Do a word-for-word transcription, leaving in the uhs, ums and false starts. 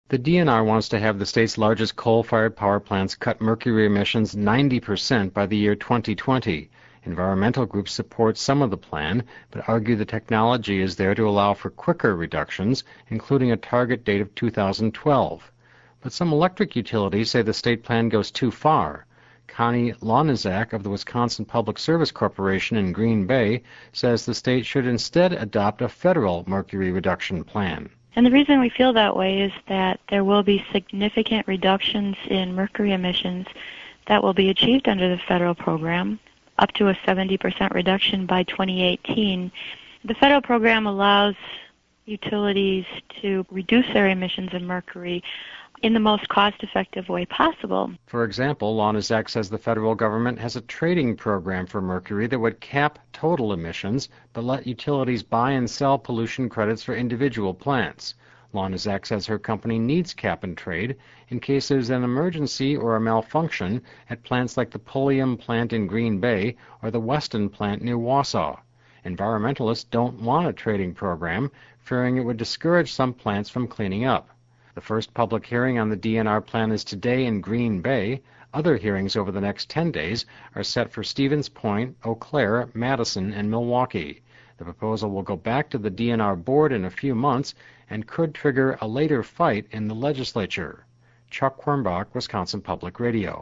The D N R wants to have the state's largest coal-fired power plants cut mercury emissions ninety percent by the year twenty twenty. Environmental groups support some of the plan, but argue the technology is there to allow for quicker reductions, including a target date of two thousand twelve. But some electric utilities say the state plan goes too far. Connie Lonizak of the Wisconsin Public Service Corporation in Green Bay says the state should instead adopt a federal mercury reduction plan. And the reason we feel that way is that there will be significant reductions in mercury emissions that will be achieved under the federal program, up to a seventy percent reduction by twenty eighteen. The federal program allows utilities to reduce their emissions of mercury in the most cost-effective way possible. For example, Lonizak says the federal government has a trading program for mercury that would cap total emissions but let utilities buy and sell pollution credits for individual plants. Lonizak says her company needs cap and trade in case there's an emergency or a malfunction at plants like the Pulliam plant in Green Bay or the Weston plant near Wausau. Environmentalists don't want a trading program, fearing it would discourage some plants from cleaning up. The first public hearing on the D N R plan is today in Green Bay. Other hearings over the next ten days are set for Stevens Point, Eau Claire, Madison, and Milwaukee. The proposal will go back to the D N R board in a few months and could trigger a later fight in the legislature. Chuck Quirmbach, Wisconsin Public Radio.